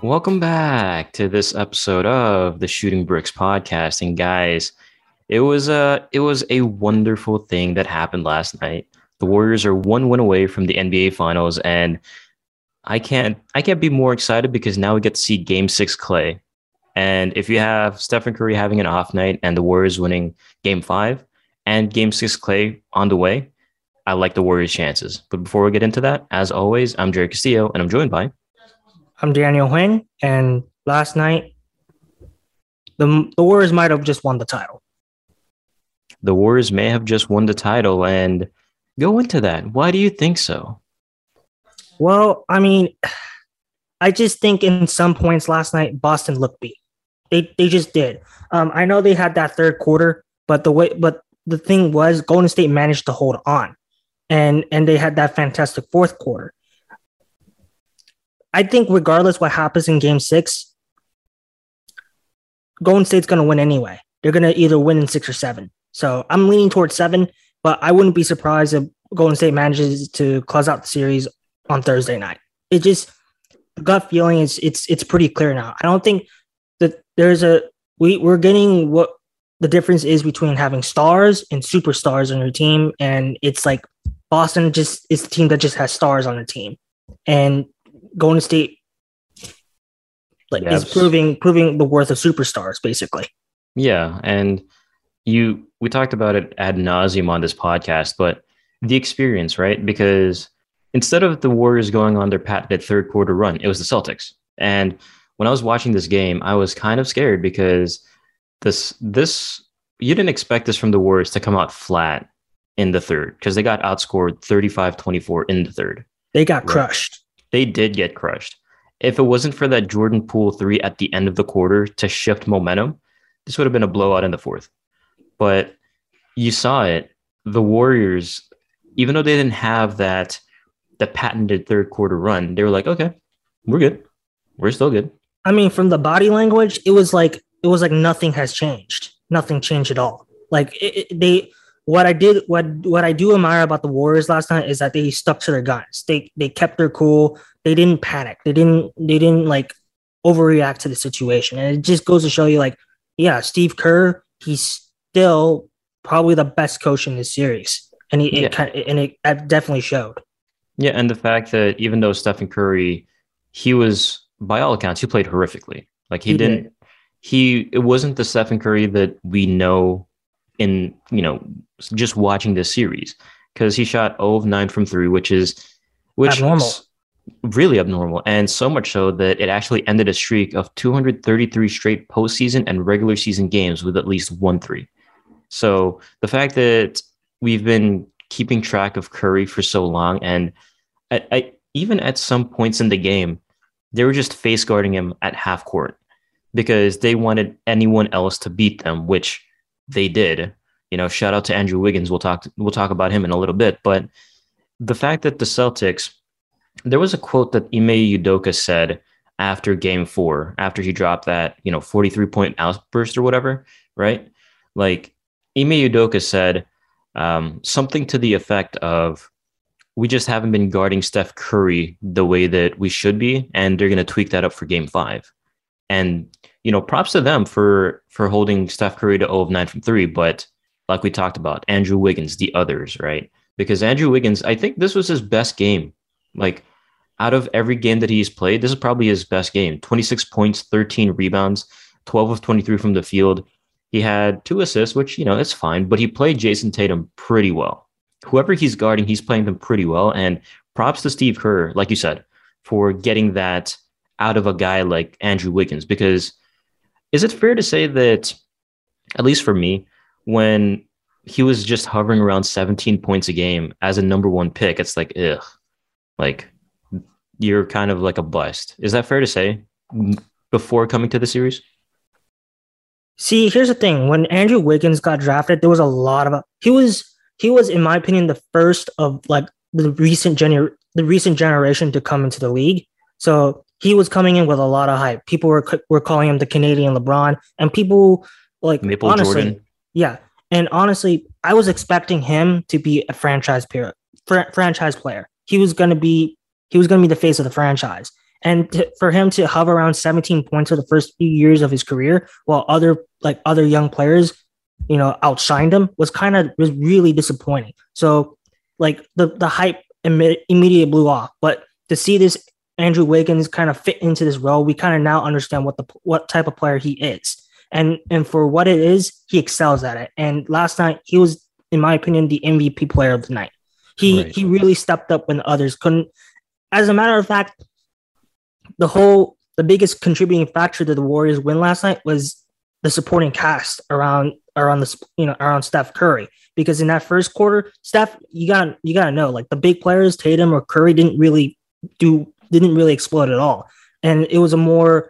Welcome back to this episode of the Shooting Bricks podcast. And guys, it was a wonderful thing that happened last night. The Warriors are one win away from the NBA Finals, and I can't be more excited because now we get to see Game 6 Clay. And if you have Stephen Curry having an off night and the Warriors winning Game 5 and Game 6 Clay on the way, I like the Warriors' chances. But before we get into that, as always, I'm Jerry Castillo, and I'm joined by I'm Daniel Huang, and last night the Warriors might have just won the title. the Warriors may have just won the title. And go into that. Why do you think so? Well, I mean, I just think in some points last night Boston looked beat. They just did. I know they had that third quarter, but the thing was Golden State managed to hold on, and they had that fantastic fourth quarter. I think regardless what happens in Game 6, Golden State's going to win anyway. They're going to either win in 6 or 7. So I'm leaning towards 7, but I wouldn't be surprised if Golden State manages to close out the series on Thursday night. It just the gut feeling is it's pretty clear now. I don't think that we're getting what the difference is between having stars and superstars on your team, and it's like Boston just is the team that just has stars on the team, and Golden State is proving the worth of superstars, basically. Yeah, and we talked about it ad nauseum on this podcast, but the experience, right? Because instead of the Warriors going on their patented third quarter run, it was the Celtics. And when I was watching this game, I was kind of scared because this you didn't expect this from the Warriors to come out flat in the third because they got outscored 35-24 in the third. They got crushed. They did get crushed. If it wasn't for that Jordan Poole 3 at the end of the quarter to shift momentum, this would have been a blowout in the fourth. But you saw it. The Warriors, even though they didn't have the patented third quarter run, they were like, okay, we're good. We're still good. I mean, from the body language, it was like nothing has changed. Nothing changed at all. Like what I do admire about the Warriors last night is that they stuck to their guns. They kept their cool. They didn't panic. They didn't like overreact to the situation. And it just goes to show you, like, yeah, Steve Kerr, he's still probably the best coach in this series, and it definitely showed. Yeah, and the fact that even though Stephen Curry, he was, by all accounts, he played horrifically. Like it wasn't the Stephen Curry that we know in, just watching this series, because he shot 0 of 9 from 3, which abnormal. Really abnormal, and so much so that it actually ended a streak of 233 straight postseason and regular season games with at least 1 3. So the fact that we've been keeping track of Curry for so long, and I even at some points in the game, they were just face guarding him at half court because they wanted anyone else to beat them, which they did. Shout out to Andrew Wiggins. We'll talk about him in a little bit. But the fact that the Celtics, there was a quote that Ime Udoka said after Game 4, after he dropped that 43-point outburst or whatever, right? Like, Ime Udoka said something to the effect of, we just haven't been guarding Steph Curry the way that we should be, and they're going to tweak that up for Game 5. And, props to them for holding Steph Curry to 0 of 9 from 3. But like we talked about, Andrew Wiggins, the others, right? Because Andrew Wiggins, I think this was his best game. Like, out of every game that he's played, this is probably his best game. 26 points, 13 rebounds, 12 of 23 from the field. He had 2 assists, which, it's fine, but he played Jason Tatum pretty well. Whoever he's guarding, he's playing them pretty well. And props to Steve Kerr, like you said, for getting that out of a guy like Andrew Wiggins. Because is it fair to say that, at least for me, when he was just hovering around 17 points a game as a number 1 pick, it's like, ugh, like, you're kind of like a bust. Is that fair to say before coming to the series? See, here's the thing. When Andrew Wiggins got drafted, there was a lot of he was, in my opinion, the first of like the recent generation to come into the league. So he was coming in with a lot of hype. People were calling him the Canadian LeBron, and people like Maple honestly, Jordan. Yeah, and honestly, I was expecting him to be a franchise player. He was going to be the face of the franchise. for him to hover around 17 points for the first few years of his career, while other young players, outshined him, was really disappointing. So like the hype immediately blew off. But to see this Andrew Wiggins kind of fit into this role, we kind of now understand what type of player he is. And for what it is, he excels at it. And last night, he was, in my opinion, the MVP player of the night. He really stepped up when others couldn't. As a matter of fact, the biggest contributing factor to the Warriors win last night was the supporting cast around Steph Curry. Because in that first quarter, Steph, you gotta know, like the big players, Tatum or Curry, didn't really explode at all. And it was a more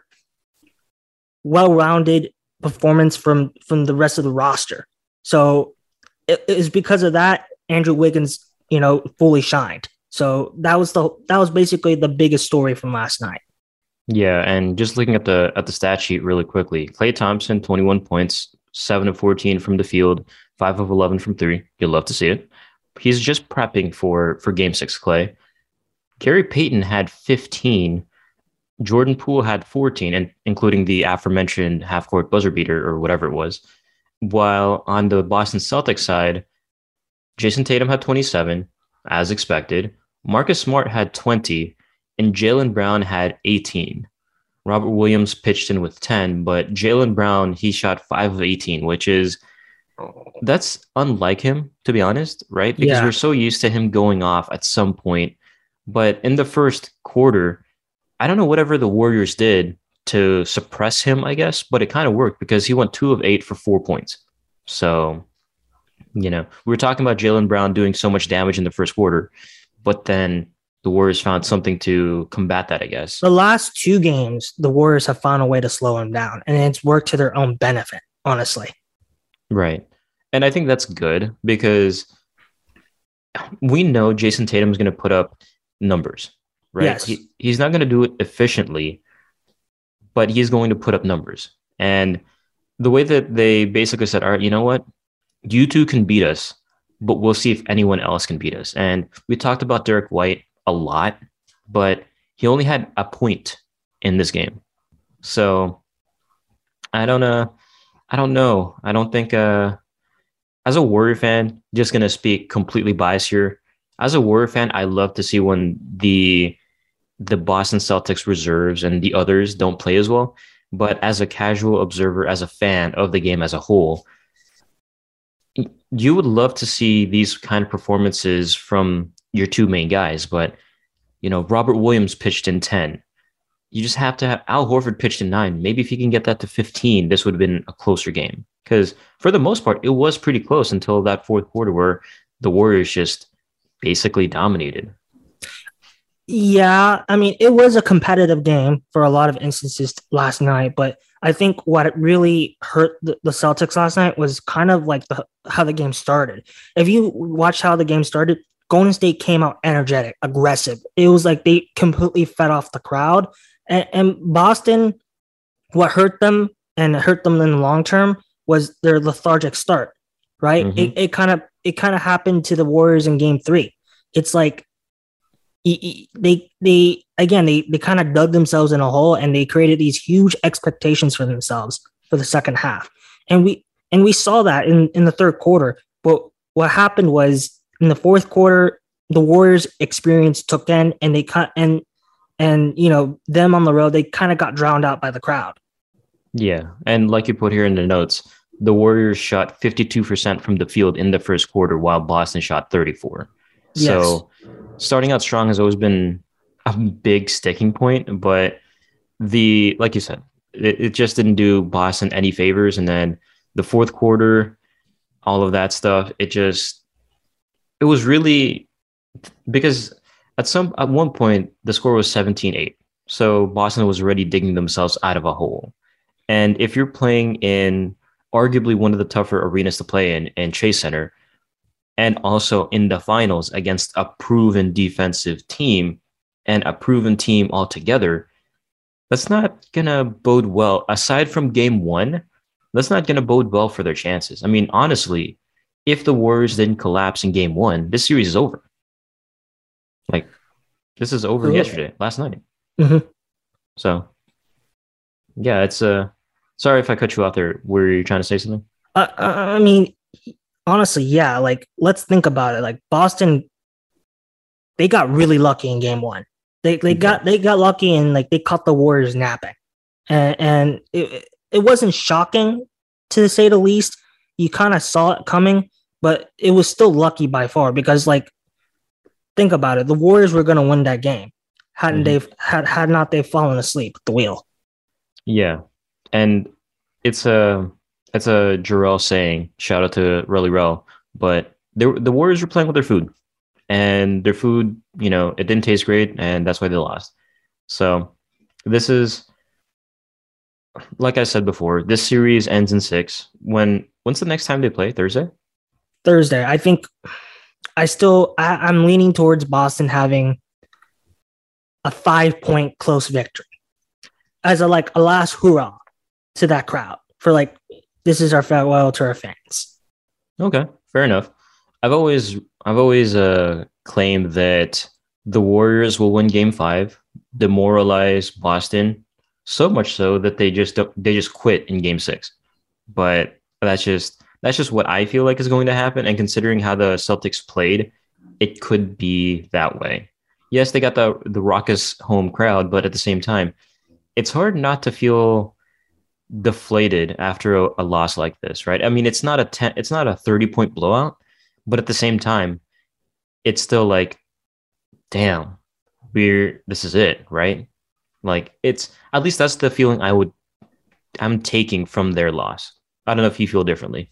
well-rounded performance from the rest of the roster. So it is because of that, Andrew Wiggins, fully shined. So that was basically the biggest story from last night. Yeah, and just looking at the stat sheet really quickly, Klay Thompson, 21 points, 7 of 14 from the field, 5 of 11 from three. You'll love to see it. He's just prepping for Game 6, Klay. Gary Payton had 15. Jordan Poole had 14, and including the aforementioned half-court buzzer beater or whatever it was. While on the Boston Celtics side, Jason Tatum had 27, as expected. Marcus Smart had 20, and Jaylen Brown had 18. Robert Williams pitched in with 10, but Jaylen Brown, he shot 5 of 18, that's unlike him, to be honest, right? Because we're so used to him going off at some point. But in the first quarter, I don't know whatever the Warriors did to suppress him, I guess, but it kind of worked because he went 2 of 8 for 4 points. So, we were talking about Jaylen Brown doing so much damage in the first quarter, but then the Warriors found something to combat that, I guess. The last 2 games, the Warriors have found a way to slow him down, and it's worked to their own benefit, honestly. Right. And I think that's good because we know Jason Tatum is going to put up numbers, right? Yes. He's not going to do it efficiently, but he's going to put up numbers. And the way that they basically said, all right, you know what? You two can beat us, but we'll see if anyone else can beat us. And we talked about Derek White a lot, but he only had a point in this game. So I don't know. I don't think as a Warrior fan, just going to speak completely biased here. As a Warrior fan, I love to see when the Boston Celtics reserves and the others don't play as well. But as a casual observer, as a fan of the game as a whole, you would love to see these kind of performances from your 2 main guys. But, Robert Williams pitched in 10. You just have to have Al Horford pitched in 9. Maybe if he can get that to 15, this would have been a closer game. Because for the most part, it was pretty close until that fourth quarter where the Warriors just basically dominated. Yeah, I mean, it was a competitive game for a lot of instances last night, but I think what really hurt the Celtics last night was kind of like how the game started. If you watch how the game started, Golden State came out energetic, aggressive. It was like they completely fed off the crowd. And Boston, what hurt them and hurt them in the long term was their lethargic start, right? Mm-hmm. It kind of happened to the Warriors in Game 3. It's like they kind of dug themselves in a hole and they created these huge expectations for themselves for the second half. And we saw that in the third quarter. But what happened was in the fourth quarter, the Warriors experience took in and they them on the road, they kind of got drowned out by the crowd. Yeah. And like you put here in the notes, the Warriors shot 52% from the field in the first quarter while Boston shot 34%. Yes. So starting out strong has always been a big sticking point, but like you said, it just didn't do Boston any favors. And then the fourth quarter, all of that stuff, it was really because at one point the score was 17-8. So Boston was already digging themselves out of a hole. And if you're playing in arguably one of the tougher arenas to play in Chase Center, and also in the finals against a proven defensive team and a proven team altogether, that's not going to bode well. Aside from Game 1, that's not going to bode well for their chances. I mean, honestly, if the Warriors didn't collapse in Game 1, this series is over. Like, this is over last night. Mm-hmm. So yeah, it's sorry if I cut you off there. Were you trying to say something? I mean, honestly, yeah. Like, let's think about it. Like Boston, they got really lucky in game one. Yeah. They got lucky and like they caught the Warriors napping, and it wasn't shocking to say the least. You kind of saw it coming, but it was still lucky by far because like think about it, the Warriors were going to win that game hadn't Mhm. they had not they fallen asleep at the wheel. Yeah. And it's a Jarrell saying, shout out to Relly Rel, but the Warriors were playing with their food. And their food, it didn't taste great, and that's why they lost. So this is, like I said before, this series ends in six. When's the next time they play? Thursday? Thursday, I think I'm leaning towards Boston having a 5 point close victory as a last hurrah to that crowd for like this is our farewell to our fans. Okay, fair enough. I've always claimed that the Warriors will win Game Five, demoralize Boston, so much so that they just quit in Game Six. But that's just what I feel like is going to happen. And considering how the Celtics played, it could be that way. Yes, they got the raucous home crowd, but at the same time, it's hard not to feel deflated after a loss like this, right? I mean, it's not a 30-point blowout, but at the same time, it's still like, damn, this is it, right? Like it's at least that's the feeling I'm taking from their loss. I don't know if you feel differently.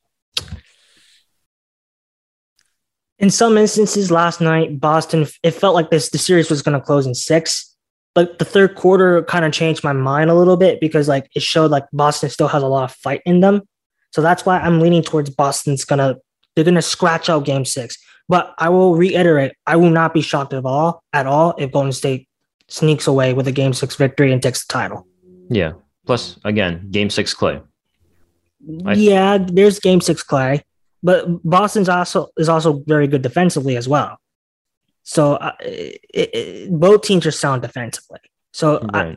In some instances, last night Boston, it felt like the series was going to close in six, but the third quarter kind of changed my mind a little bit because like it showed like Boston still has a lot of fight in them. So that's why I'm leaning towards they're gonna scratch out Game Six. But I will reiterate, I will not be shocked at all if Golden State sneaks away with a Game Six victory and takes the title. Yeah. Plus, again, Game Six Clay. I Yeah, there's Game Six Clay, but Boston's also is also very good defensively as well. So both teams are sound defensively. So right.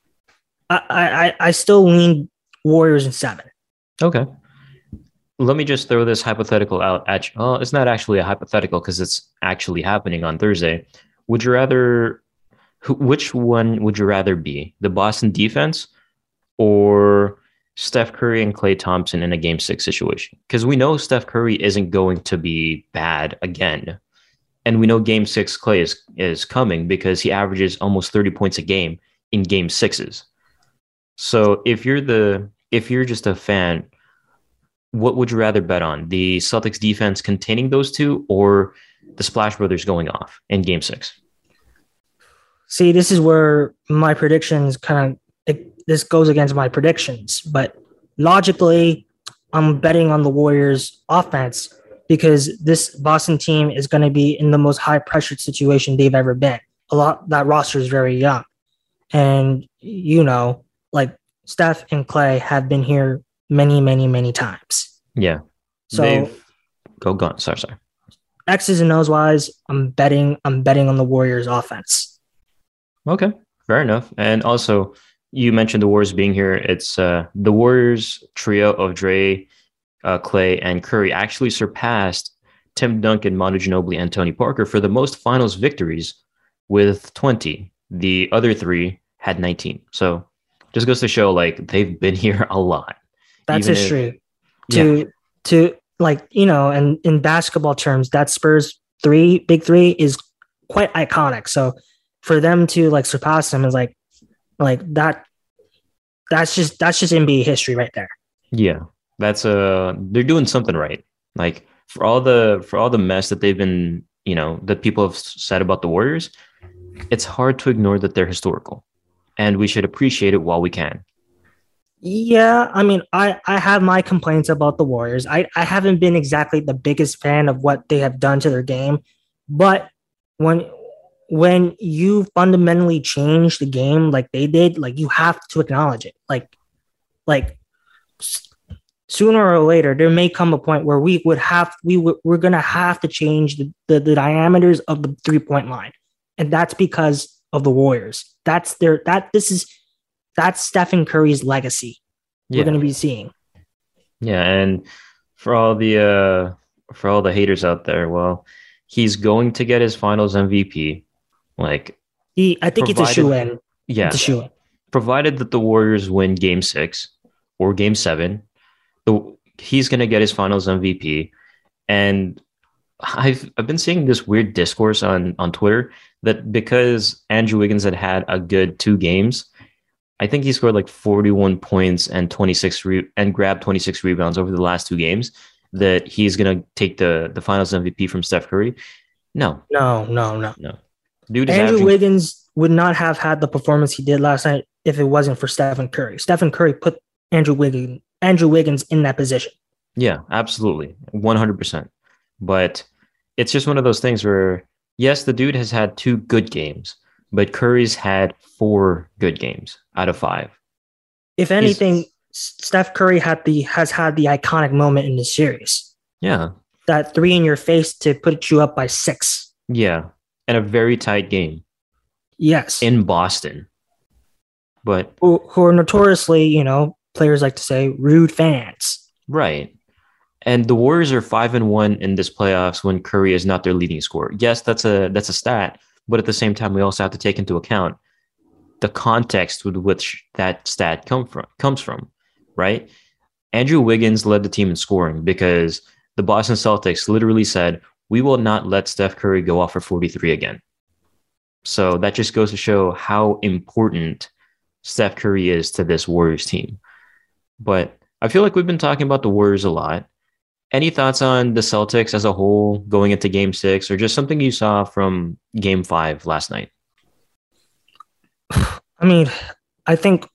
I still lean Warriors in seven. Okay. Let me just throw this hypothetical out at you. Oh, it's not actually a hypothetical because it's actually happening on Thursday. Would you rather, which one would you rather be? The Boston defense or Steph Curry and Klay Thompson in a game six situation? Because we know Steph Curry isn't going to be bad again. And we know game six Klay is coming because he averages almost 30 points a game in game sixes. So if you're just a fan, what would you rather bet on? The Celtics defense containing those two or the Splash Brothers going off in game six? See, this is where my predictions this goes against my predictions, but logically, I'm betting on the Warriors offense because this Boston team is going to be in the most high pressured situation they've ever been. That roster is very young. And like Steph and Klay have been here many, many, many times. Yeah. So They've gone. Sorry. X's and O's wise, I'm betting on the Warriors offense. Okay. Fair enough. And also, you mentioned the Warriors being here. It's the Warriors trio of Dre, Klay, and Curry actually surpassed Tim Duncan, Manu Ginobili, and Tony Parker for the most finals victories with 20. The other three had 19. So just goes to show like they've been here a lot. That's Even history. yeah, To like, and in basketball terms, that Spurs big three is quite iconic. So for them to like surpass them is like that that's just NBA history right there. yeah, that's they're doing something right. Like for all the mess that they've been, that people have said about the Warriors, it's hard to ignore that they're historical, and we should appreciate it while we can. Yeah, I mean, I have my complaints about the Warriors. I haven't been exactly the biggest fan of what they have done to their game, but when you fundamentally change the game like they did, like you have to acknowledge it. Like sooner or later, there may come a point where we're gonna have to change the diameters of the 3 point line, and that's because of the Warriors. That's Stephen Curry's legacy we're going to be seeing. Yeah, and for all the haters out there, well, he's going to get his Finals MVP. Like, I think it's a shoe-in. Yeah, it's a shoe-in. Provided that the Warriors win Game 6 or Game 7, he's going to get his Finals MVP. And I've been seeing this weird discourse on Twitter that because Andrew Wiggins had a good 2 games, I think he scored like 41 points and grabbed 26 rebounds over the last 2 games, that he's going to take the Finals MVP from Steph Curry. No. Dude, Andrew Wiggins would not have had the performance he did last night if it wasn't for Stephen Curry. Stephen Curry put Andrew Wiggins in that position. Yeah, absolutely. 100%. But it's just one of those things where, yes, the dude has had 2 good games, but Curry's had 4 good games out of 5. If anything, Steph Curry has had the iconic moment in the series. Yeah. That 3 in your face to put you up by 6. Yeah. And a very tight game. Yes. In Boston. But who are notoriously, players like to say, rude fans. Right. And the Warriors are 5-1 in this playoffs when Curry is not their leading scorer. Yes, that's a stat, but at the same time, we also have to take into account the context with which that stat comes from, right? Andrew Wiggins led the team in scoring because the Boston Celtics literally said, we will not let Steph Curry go off for 43 again. So that just goes to show how important Steph Curry is to this Warriors team. But I feel like we've been talking about the Warriors a lot. Any thoughts on the Celtics as a whole going into Game 6, or just something you saw from Game 5 last night? I mean, I think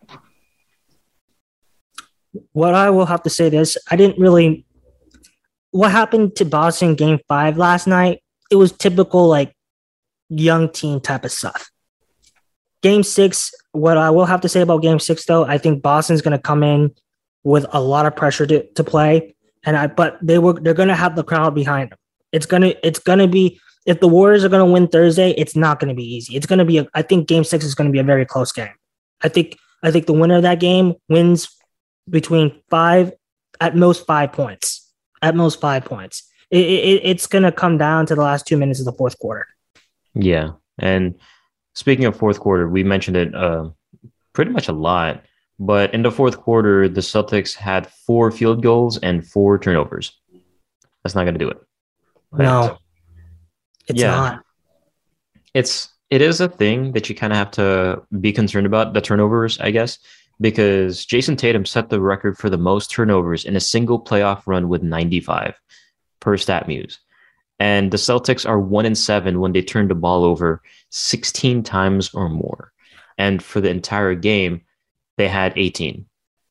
what I will have to say this, what happened to Boston Game 5 last night, it was typical like young team type of stuff. Game 6, what I will have to say about Game 6 though, I think Boston's going to come in with a lot of pressure to play. But they're going to have the crowd behind them. It's going to be, if the Warriors are going to win Thursday, it's not going to be easy. It's going to be, I think Game 6 is going to be a very close game. I think the winner of that game wins between 5, at most 5 points. At most 5 points. It's going to come down to the last 2 minutes of the fourth quarter. Yeah. And speaking of fourth quarter, we mentioned it pretty much a lot. But in the fourth quarter, the Celtics had 4 field goals and 4 turnovers. That's not going to do it. But no, it's not. It is a thing that you kind of have to be concerned about, the turnovers, I guess, because Jason Tatum set the record for the most turnovers in a single playoff run with 95 per StatMuse. And the Celtics are 1-7 when they turn the ball over 16 times or more. And for the entire game, they had 18.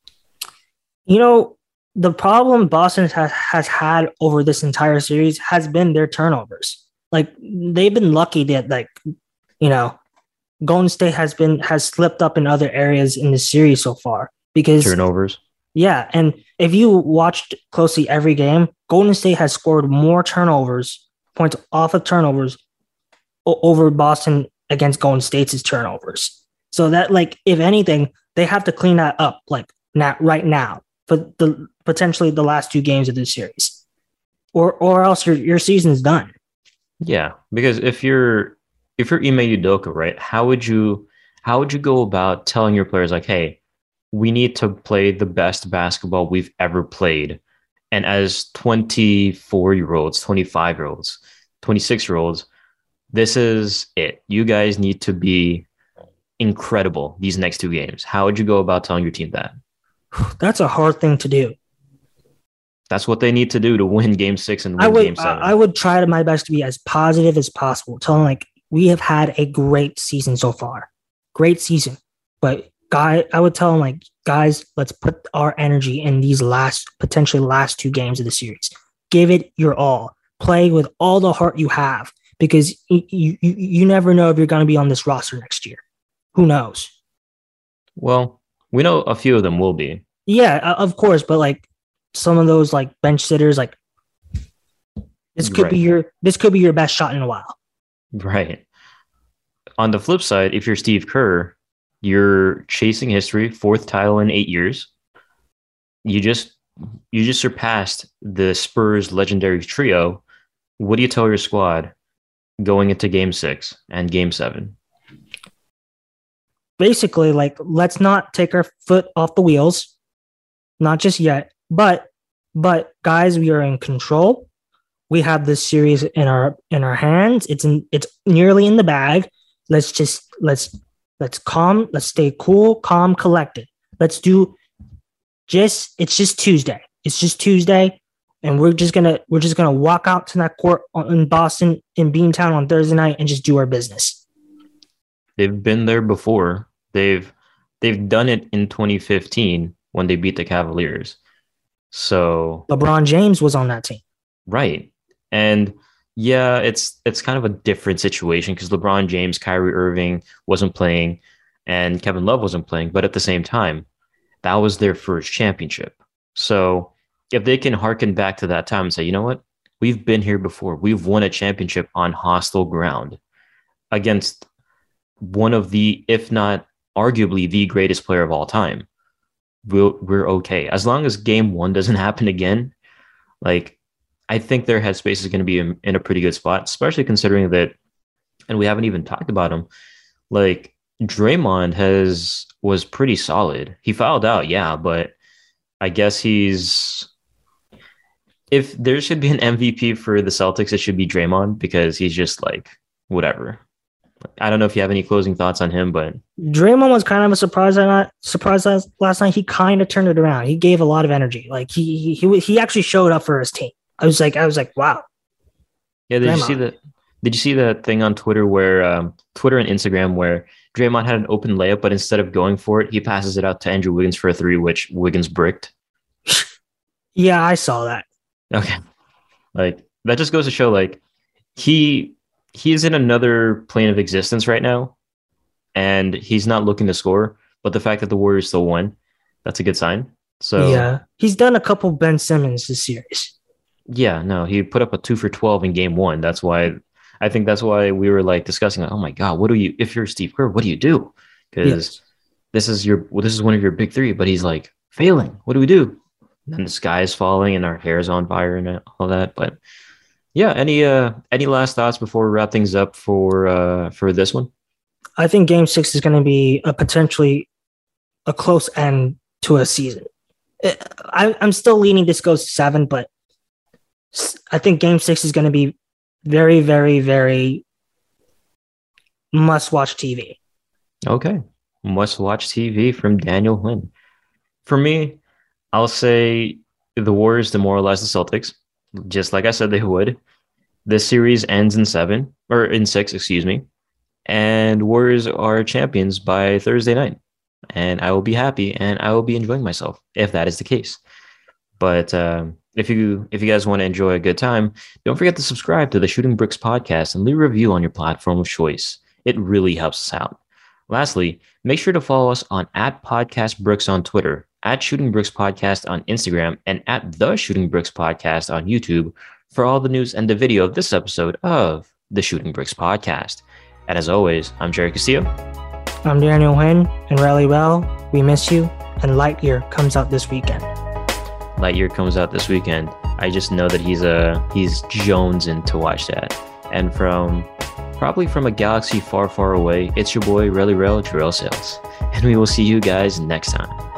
The problem Boston has had over this entire series has been their turnovers. Like, they've been lucky that, Golden State has slipped up in other areas in the series so far because turnovers. Yeah, and if you watched closely every game, Golden State has scored more points off of turnovers over Boston against Golden State's turnovers. So that, if anything, they have to clean that up right now for potentially the last 2 games of this series, or else your season's done. Yeah, because if you're Ime Udoka, right, how would you go about telling your players hey, we need to play the best basketball we've ever played, and as 24-year-olds, 25-year-olds, 26-year-olds, this is it. You guys need to be incredible these next 2 games. How would you go about telling your team that? That's a hard thing to do. That's what they need to do to win Game 6 and win Game 7. I would try my best to be as positive as possible. Tell them we have had a great season so far. Great season. But I would tell them guys, let's put our energy in these potentially last 2 games of the series. Give it your all. Play with all the heart you have, because you never know if you're going to be on this roster next year. Who knows? Well, we know a few of them will be. Yeah, of course, but some of those bench sitters, this could be your best shot in a while. Right. On the flip side, if you're Steve Kerr, you're chasing history, 4th title in 8 years. You just surpassed the Spurs legendary trio. What do you tell your squad going into Game 6 and Game 7? Basically, like, let's not take our foot off the wheels, not just yet. But guys, we are in control. We have this series in our hands. It's nearly in the bag. Let's stay cool, calm, collected. It's just Tuesday. It's just Tuesday, and we're just gonna walk out to that court in Boston, in Beantown, on Thursday night and just do our business. They've been there before. They've done it in 2015 when they beat the Cavaliers. So LeBron James was on that team. Right. And yeah, it's kind of a different situation because LeBron James, Kyrie Irving wasn't playing and Kevin Love wasn't playing. But at the same time, that was their first championship. So if they can harken back to that time and say, you know what, we've been here before. We've won a championship on hostile ground against one of the, if not arguably the greatest player of all time. We're okay. As long as Game 1 doesn't happen again, like, I think their headspace is going to be in a pretty good spot, especially considering that, and we haven't even talked about him, like Draymond was pretty solid. He fouled out, yeah, but I guess if there should be an MVP for the Celtics, it should be Draymond because he's just like, whatever. I don't know if you have any closing thoughts on him, but Draymond was kind of a surprise last night. He kind of turned it around. He gave a lot of energy. Like he actually showed up for his team. I was like, wow. Yeah, did you see that thing on Twitter where Twitter and Instagram where Draymond had an open layup, but instead of going for it, he passes it out to Andrew Wiggins for a 3, which Wiggins bricked? Yeah, I saw that. Okay. Like, that just goes to show, like, he is in another plane of existence right now, and he's not looking to score, but the fact that the Warriors still won, that's a good sign. So yeah, he's done a couple Ben Simmons this series. Yeah, no, he put up a 2 for 12 in Game 1. That's why we were like discussing, like, oh my God, what do you, if you're Steve Kerr, what do you do? Because this is one of your big 3, but he's like failing. What do we do? And then the sky is falling and our hair is on fire and all that. But yeah, any last thoughts before we wrap things up for this one? I think Game 6 is going to be potentially a close end to a season. I'm still leaning this goes to 7, but I think Game 6 is going to be very, very, very must-watch TV. Okay. Must-watch TV from Daniel Huynh. For me, I'll say the Warriors demoralize the Celtics, just like I said they would. This series ends in 6, excuse me. And Warriors are champions by Thursday night. And I will be happy and I will be enjoying myself if that is the case. But if you guys want to enjoy a good time, don't forget to subscribe to the Shooting Bricks podcast and leave a review on your platform of choice. It really helps us out. Lastly, make sure to follow us on @PodcastBricks on Twitter, @ShootingBricks Podcast on Instagram, and @The Shooting Bricks Podcast on YouTube for all the news and the video of this episode of the Shooting Bricks Podcast. And as always, I'm Jerry Castillo. I'm Daniel Huynh, and Rally Well, we miss you, and Lightyear comes out this weekend. Lightyear comes out this weekend. I just know that he's jonesing to watch that. And probably from a galaxy far, far away, it's your boy, Relly Rel, Jarrell Sales. And we will see you guys next time.